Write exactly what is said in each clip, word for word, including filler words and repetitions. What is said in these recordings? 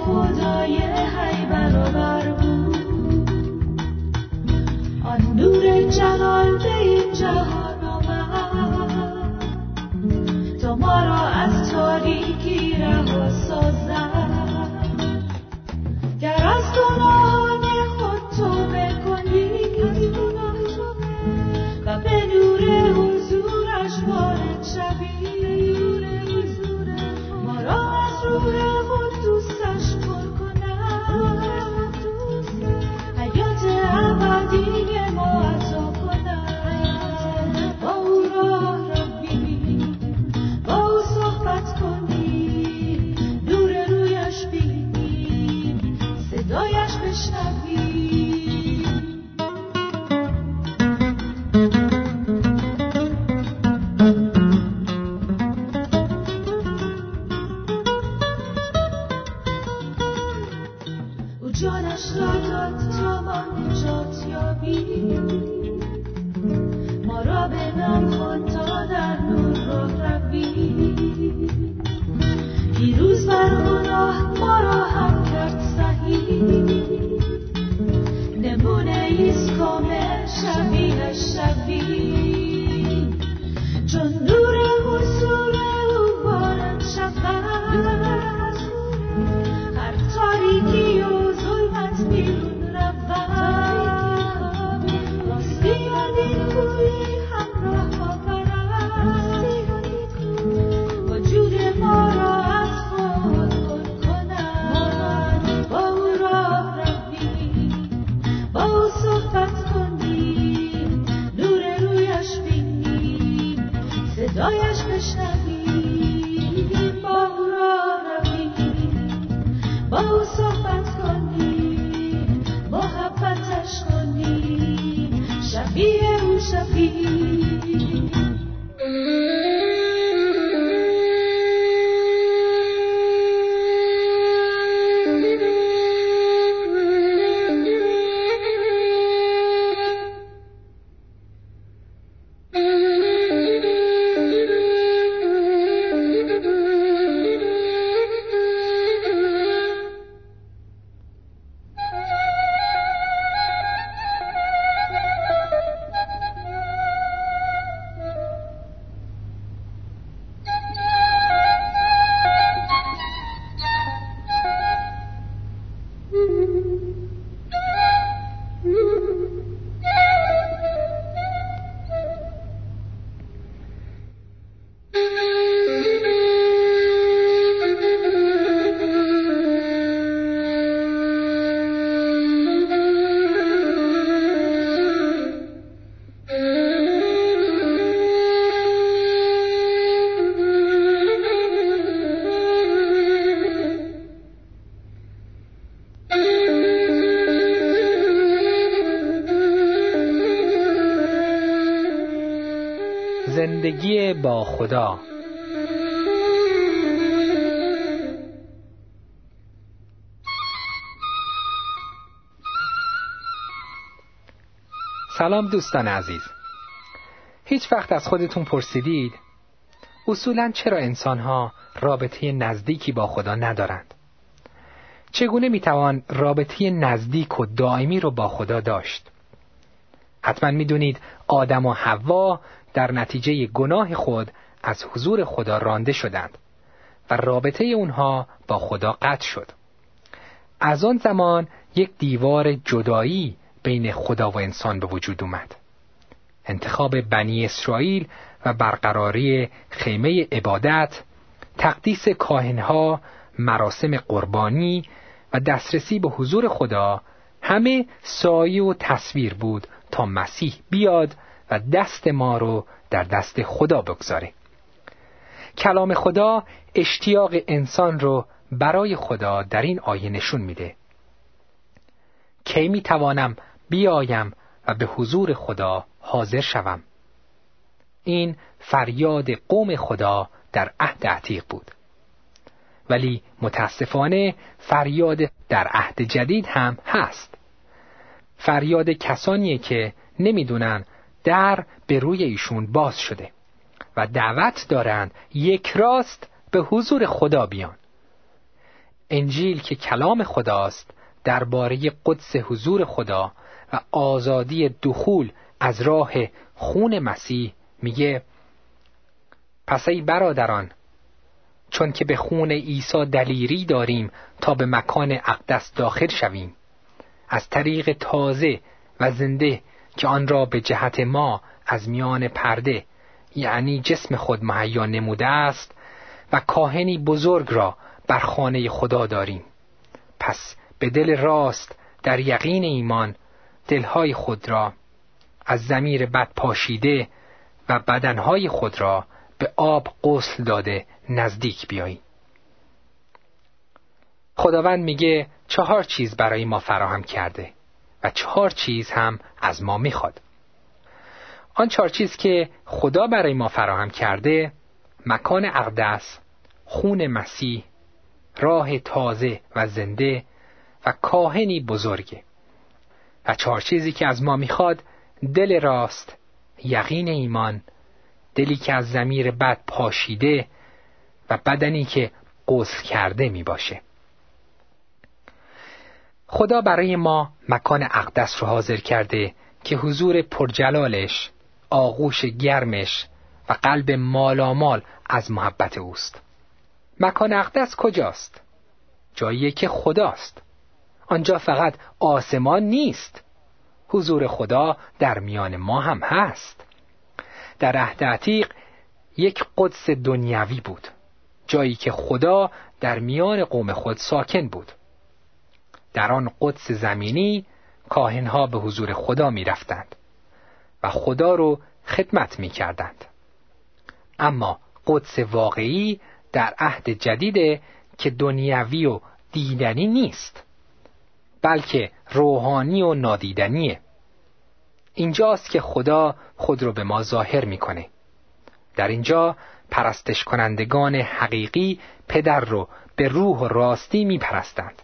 خدای حی برابر بود. آن نور جلال به این جهان آمد تا ما را از تاریکی رها سازد. گر از گناهان خود توبه کنی و به نور حضورش وارد شوی، ما را از روح قدوسش پر کند، حیات ابدی ما عطا کند. با او راه روی، با او صحبت کنی، نور رویش بینی، صدایش بشنوی. جانش را داد تا ما نجات یابیم، ما را به نام خواند تا در نور راه رویم. پیروز بر گناه ما را هم کرد صحیح، نمونه ایست کامل شبیه شویم. چون نور حضور او وارد شود، هر تاریکی و بیرون رود. راستی نیکویی همراه آورد، وجود ما را از خود پر کند. با او راه رویم، با او صحبت کنیم، نور رویش بینیم، صدایش بشنویم. با او راه رویم، با او صحبت کنیم، محبتش کنیم، شبیه او شویم. زندگی با خدا. سلام دوستان عزیز. هیچ وقت از خودتون پرسیدید اصولاً چرا انسان‌ها رابطه نزدیکی با خدا ندارند؟ چگونه میتوان رابطه نزدیک و دائمی رو با خدا داشت؟ حتما میدونید آدم و حوا در نتیجه گناه خود از حضور خدا رانده شدند و رابطه اونها با خدا قطع شد. از آن زمان یک دیوار جدایی بین خدا و انسان به وجود اومد. انتخاب بنی اسرائیل و برقراری خیمه عبادت، تقدیس کاهنها، مراسم قربانی و دسترسی به حضور خدا همه سایه و تصویر بود تا مسیح بیاد و دست ما رو در دست خدا بگذاره. کلام خدا اشتیاق انسان رو برای خدا در این آیه نشون میده. کی میتوانم بیایم و به حضور خدا حاضر شوم؟ این فریاد قوم خدا در عهد عتیق بود. ولی متاسفانه فریاد در عهد جدید هم هست. فریاد کسانیه که نمیدونن در به روی ایشون باز شده و دعوت دارند یک راست به حضور خدا بیان. انجیل که کلام خداست درباره قدس حضور خدا و آزادی دخول از راه خون مسیح میگه پس ای برادران، چون که به خون عیسی دلیری داریم تا به مکان اقدس داخل شویم، از طریق تازه و زنده که آن را به جهت ما از میان پرده یعنی جسم خود مهیا نموده است و کاهنی بزرگ را بر خانه خدا داریم. پس به دل راست در یقین ایمان دلهای خود را از ضمیر بد پاشیده و بدنهای خود را به آب غسل داده نزدیک بیایید. خداوند میگه چهار چیز برای ما فراهم کرده و چهار چیز هم از ما میخواد. آن چهار چیز که خدا برای ما فراهم کرده مکان اقدس، خون مسیح، راه تازه و زنده و کاهنی بزرگه. و چهار چیزی که از ما میخواد دل راست، یقین ایمان، دلی که از ضمیر بد پاشیده و بدنی که غسل کرده می باشه. خدا برای ما مکان اقدس رو حاضر کرده که حضور پرجلالش، آغوش گرمش و قلب مالامال از محبت اوست. مکان اقدس کجاست؟ جایی که خداست. آنجا فقط آسمان نیست، حضور خدا در میان ما هم هست. در عهد عتیق یک قدس دنیوی بود، جایی که خدا در میان قوم خود ساکن بود. در آن قدس زمینی کاهنها به حضور خدا می رفتند و خدا رو خدمت می کردند. اما قدس واقعی در عهد جدیده که دنیوی و دیدنی نیست، بلکه روحانی و نادیدنیه. اینجاست که خدا خود رو به ما ظاهر میکنه. در اینجا پرستش کنندگان حقیقی پدر رو به روح و راستی میپرستند.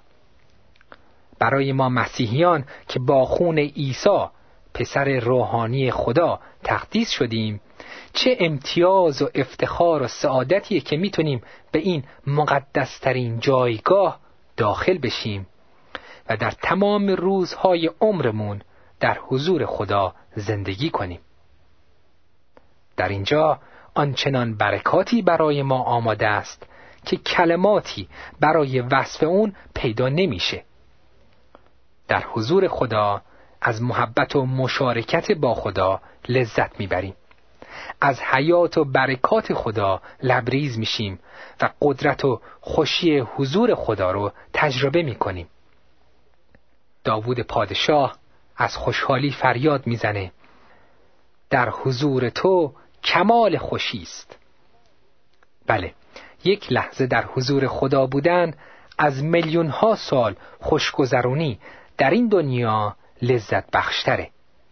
برای ما مسیحیان که با خون عیسی پسر روحانی خدا تقدیس شدیم، چه امتیاز و افتخار و سعادتیه که میتونیم به این مقدسترین جایگاه داخل بشیم و در تمام روزهای عمرمون در حضور خدا زندگی کنیم. در اینجا آنچنان برکاتی برای ما آماده است که کلماتی برای وصف اون پیدا نمیشه. در حضور خدا از محبت و مشارکت با خدا لذت میبریم. از حیات و برکات خدا لبریز میشیم و قدرت و خوشی حضور خدا رو تجربه میکنیم. داوود پادشاه از خوشحالی فریاد میزنه در حضور تو کمال خوشی است. بله، یک لحظه در حضور خدا بودن از میلیون ها سال خوشگذرونی در این دنیا لذت بخشتره.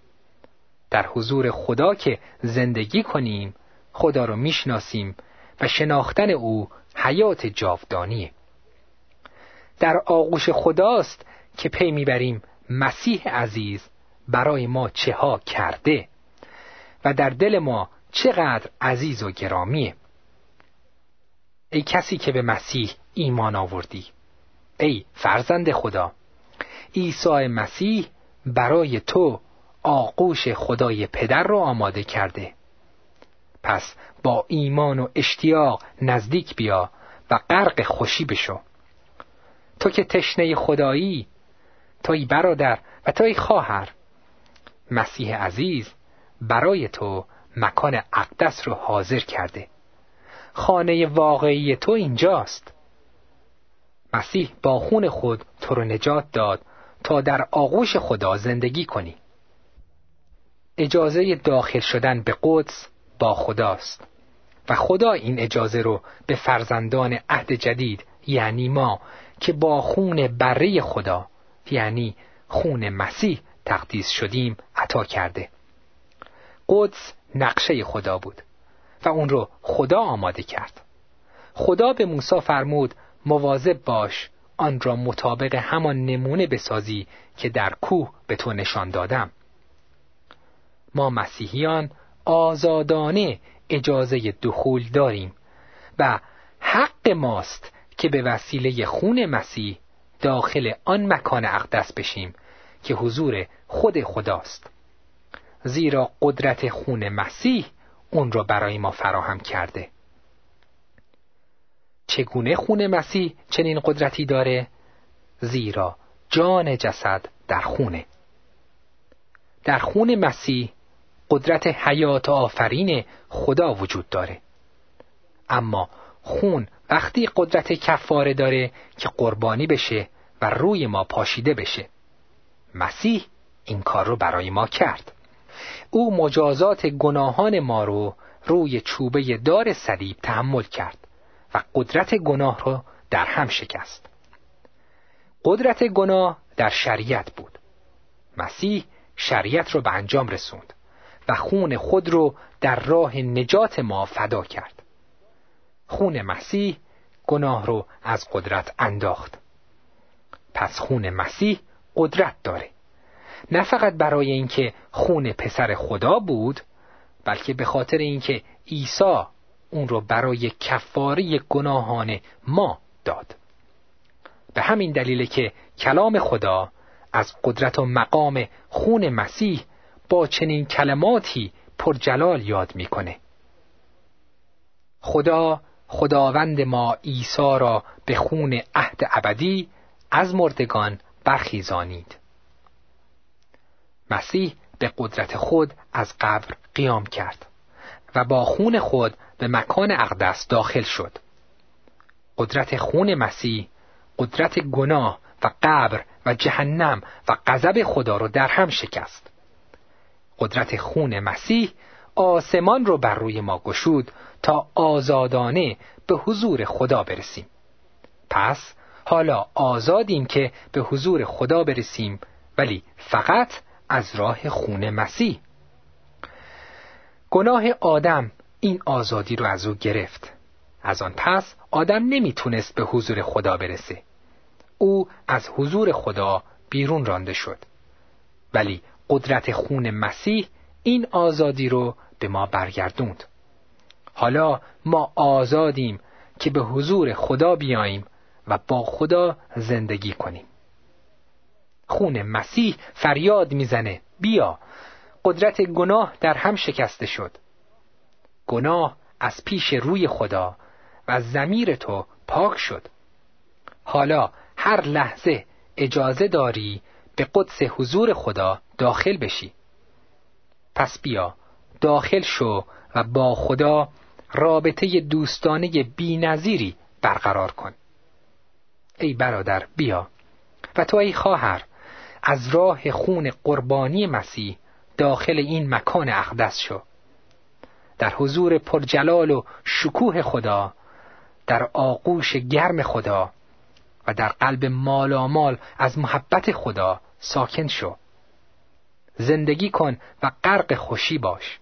در حضور خدا که زندگی کنیم خدا رو میشناسیم و شناختن او حیات جاودانیه. در آغوش خداست که پی میبریم مسیح عزیز برای ما چه ها کرده و در دل ما چقدر عزیز و گرامیه. ای کسی که به مسیح ایمان آوردی، ای فرزند خدا، عیسی مسیح برای تو آغوش خدای پدر رو آماده کرده. پس با ایمان و اشتیاق نزدیک بیا و غرق خوشی بشو. تو که تشنه خدایی، توی برادر و توی خواهر، مسیح عزیز برای تو مکان اقدس رو حاضر کرده. خانه واقعی تو اینجاست. مسیح با خون خود تو رو نجات داد تا در آغوش خدا زندگی کنی. اجازه داخل شدن به قدس با خداست و خدا این اجازه رو به فرزندان عهد جدید یعنی ما که با خون بره خدا یعنی خون مسیح تقدیس شدیم عطا کرده. قدس نقشه خدا بود و اون رو خدا آماده کرد. خدا به موسی فرمود مواظب باش آن را مطابق همان نمونه بسازی که در کوه به تو نشان دادم. ما مسیحیان آزادانه اجازه دخول داریم و حق ماست که به وسیله خون مسیح داخل آن مکان اقدس بشیم که حضور خود خداست، زیرا قدرت خون مسیح اون را برای ما فراهم کرده. چگونه خون مسیح چنین قدرتی داره؟ زیرا جان جسد در خونه. در خون مسیح قدرت حیات آفرین خدا وجود داره. اما خون وقتی قدرت کفاره داره که قربانی بشه و روی ما پاشیده بشه. مسیح این کار رو برای ما کرد. او مجازات گناهان ما رو روی چوبه دار صلیب تحمل کرد و قدرت گناه رو در هم شکست. قدرت گناه در شریعت بود. مسیح شریعت رو به انجام رسوند و خون خود رو در راه نجات ما فدا کرد. خون مسیح گناه رو از قدرت انداخت. پس خون مسیح قدرت داره. نه فقط برای اینکه خون پسر خدا بود، بلکه به خاطر اینکه عیسی اون رو برای کفاره گناهان ما داد. به همین دلیله که کلام خدا از قدرت و مقام خون مسیح با چنین کلماتی پرجلال یاد میکنه. خدا خداوند ما عیسی را به خون عهد ابدی از مردگان برخیزانید. مسیح به قدرت خود از قبر قیام کرد و با خون خود به مکان اقدس داخل شد. قدرت خون مسیح قدرت گناه و قبر و جهنم و غضب خدا رو در هم شکست. قدرت خون مسیح آسمان رو بر روی ما گشود تا آزادانه به حضور خدا برسیم. پس حالا آزادیم که به حضور خدا برسیم، ولی فقط از راه خون مسیح. گناه آدم این آزادی رو از او گرفت. از آن پس آدم نمیتونست به حضور خدا برسه. او از حضور خدا بیرون رانده شد. ولی قدرت خون مسیح این آزادی رو به ما برگردوند. حالا ما آزادیم که به حضور خدا بیاییم و با خدا زندگی کنیم. خون مسیح فریاد میزنه بیا. قدرت گناه در هم شکسته شد. گناه از پیش روی خدا و ضمیر تو پاک شد. حالا هر لحظه اجازه داری به قدس حضور خدا داخل بشی. پس بیا داخل شو و با خدا رابطه دوستانه بی‌نظیری برقرار کن. ای برادر بیا و تو ای خواهر از راه خون قربانی مسیح داخل این مکان اقدس شو. در حضور پرجلال و شکوه خدا، در آغوش گرم خدا و در قلب مالامال از محبت خدا ساکن شو. زندگی کن و غرق خوشی باش.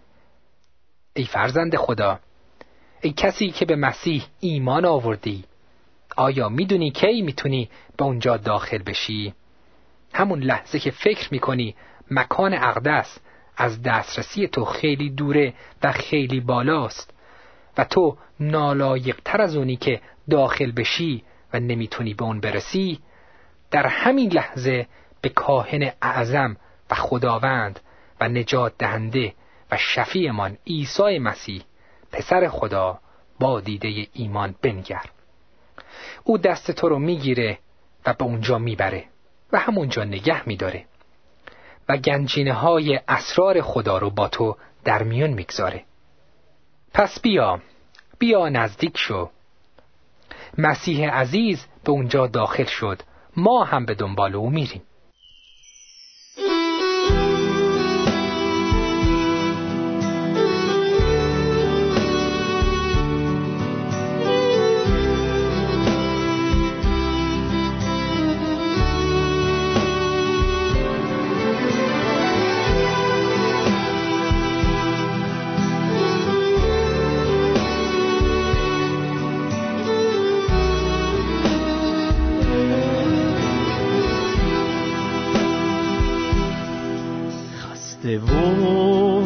ای فرزند خدا، ای کسی که به مسیح ایمان آوردی، آیا میدونی کی میتونی به اونجا داخل بشی؟ همون لحظه که فکر میکنی مکان اقدس از دسترسی تو خیلی دوره و خیلی بالاست و تو نالایق‌تر از اونی که داخل بشی و نمیتونی به اون برسی، در همین لحظه به کاهن اعظم و خداوند و نجات دهنده و شفیعمان عیسی مسیح پسر خدا با دیده ایمان بنگر. او دست تو رو میگیره و به اونجا میبره و همونجا نگه میداره و گنجینه های اسرار خدا رو با تو در میون میگذاره. پس بیا بیا نزدیک شو. مسیح عزیز به اونجا داخل شد، ما هم به دنبال او میریم. و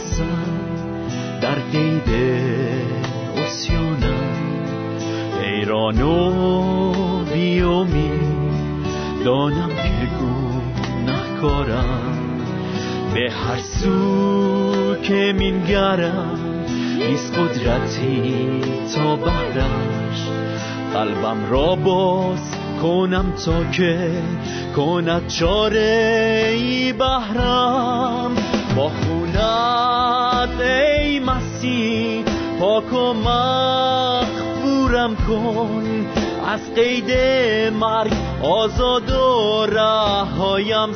مایوسم در قید اسیانم، ای حیران و بی‌امید دانم که گناهکارم، به هر سو که مینگرم نیست قدرتی تا بهرش. قلبم را باز کنم تا که کند چاره ای بهرم. با خونت ای مسیح پاک و مغفورم کن، از قید مرگ آزاد و رهایم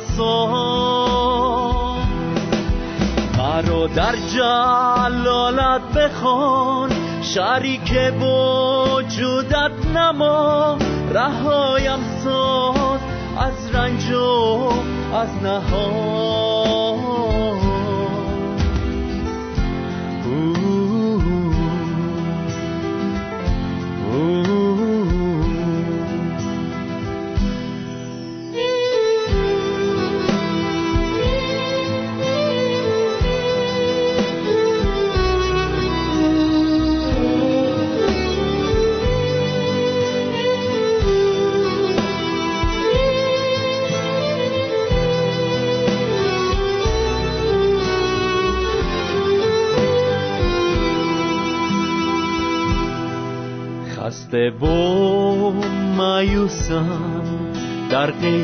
ساز. مرا در جلالت بخوان، شریک وجودت نما، رهایم ساز از رنج و از نهان. خسته و مایوسم در قید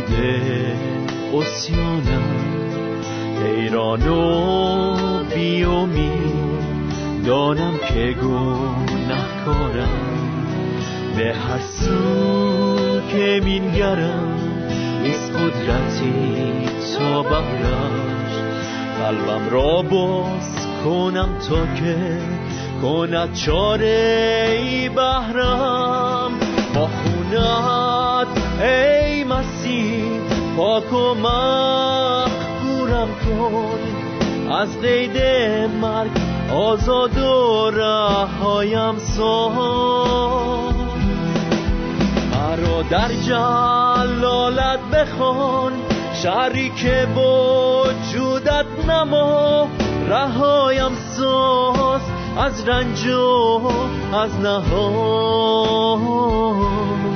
عصیانم، حیران و بی‌امید دانم که گناهکارم، به هر سو که مینگرم نیست قدرتی تا بهرش. قلبم را باز کنم تا که کند چاره ای بهرم. با خونت ای مسیح پاک و مغفورم کن، از قید مرگ آزاد و رهایم ساز. مرا در جلالت بخوان، شریک وجودت نما، رهایم ساز از رنج و از نهان.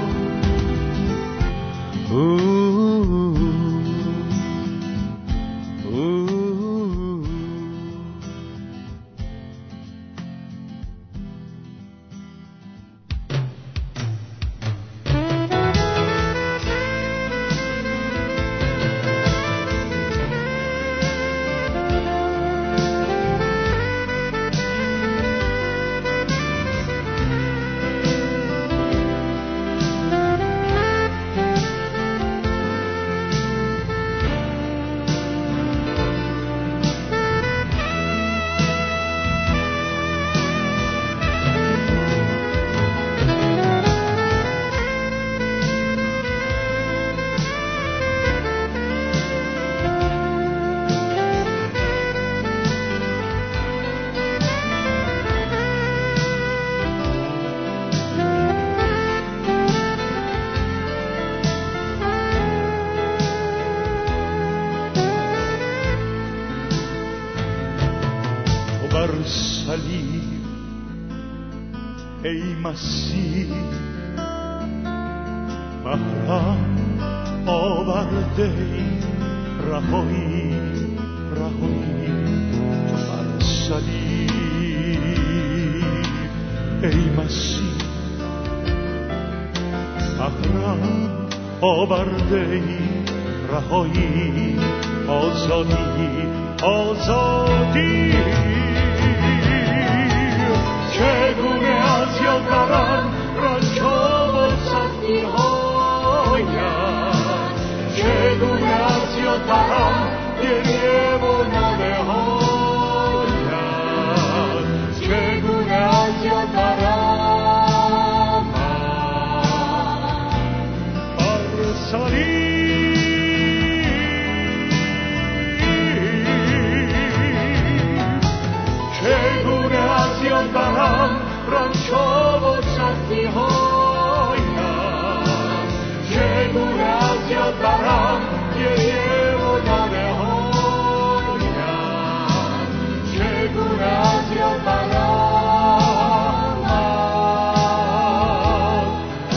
صلیب ای مسیح بهرم آورده رهایی رهایی. تو بر صلیب ای مسیح بهرم آورده رهایی آزادی آزادی. چگونه از یاد برم رنج‌ها و سختی‌هایم، چگونه از یاد برم گریه و ناله‌هایم، چگونه از یاد برم بر صلیب. چگونه از یاد برم رنج‌ها و سختی‌هایم، چگونه از یاد برم گریه و ناله‌هایم، چگونه از یاد برم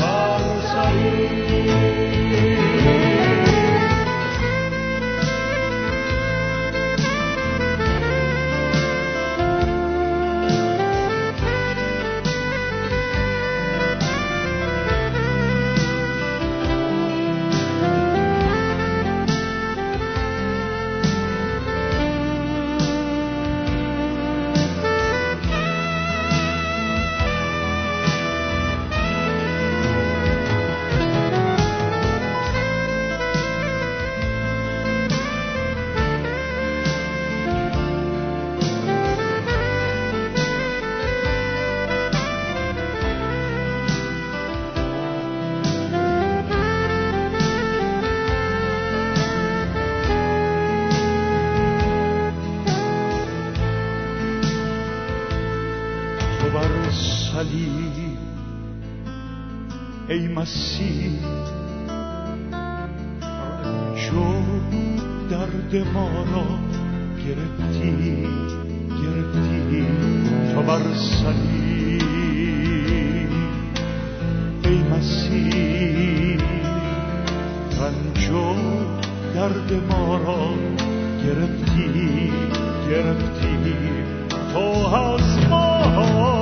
ای مسیح رنج و درد ما را گرفتی گرفتی تا بر صلیب. ای مسیح رنج و درد ما را گرفتی گرفتی تو از ما